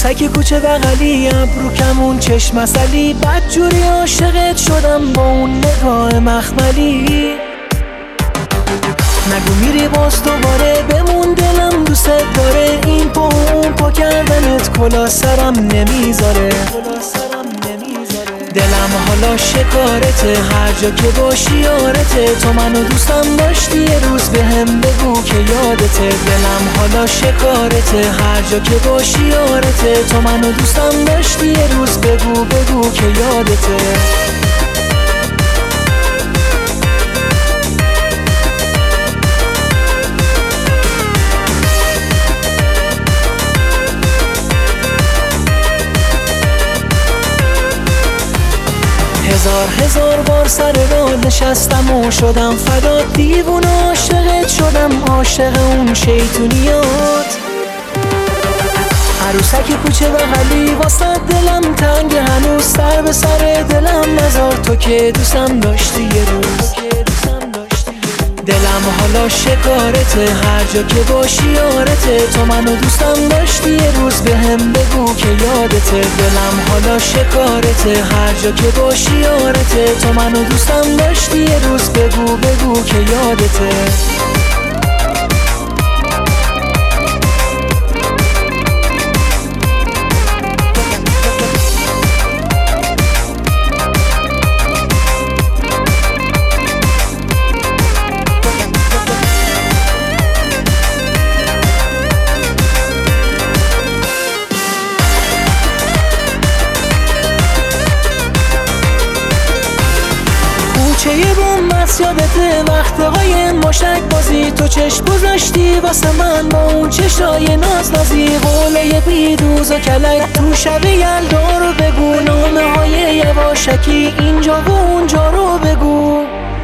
عروسک کوچه بغلی، ابرو کمون، چشم عسلی، بدجوری عاشقت شدم با اون نگاه مخملی. نگو میری باز دوباره، بمون دلم دوست داره، این پا اون پا کردنت کلا سرم نمیذاره. دلم حالا شکارته، هر جا که باشی یارته، تو منو دوستم داشتی یه روز بهم بگو که یادته. دلم حالا شکارته، هر جا که باشی یارته، تو منو دوستم داشتی یه روز بگو که یادته. 1000 بار سر راه نشستم و شدم فدا، دیوونه عاشقت شدم، عاشق اون شیطونیات. عروسک کوچه بغلی، واسه دلم تنگ هنوز، سر به سر دلم نذار، تو که دوستم داشتی یه روز. دلم حالا شکارته، هر جا که باشی یارته، تو منو دوستم داشتی یه روز بهم بگو که یادته. دلم حالا شکارته، هر جا که باشی یارته، تو منو دوستم داشتی یه روز بگو که یادته. یه بومبست یادته، وقتهای مشک بازی، تو چشم گذاشتی واسه من با اون چشای نازنازی. قوله بیدوز و کلک تو شب یلدا رو بگو، نامه های یواشکی اینجا و اونجا رو بگو.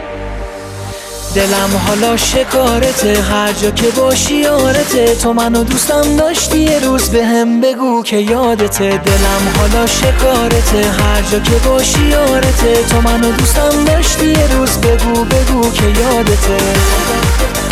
دلم حالا شکارته، هر جا که باشی یارته، تو منو دوستم داشتی یه روز بهم بگو که یادته. دلم حالا شکارته، هر جا که باشی یارته، تو منو دوستم داشتی یه روز بگو که یادته.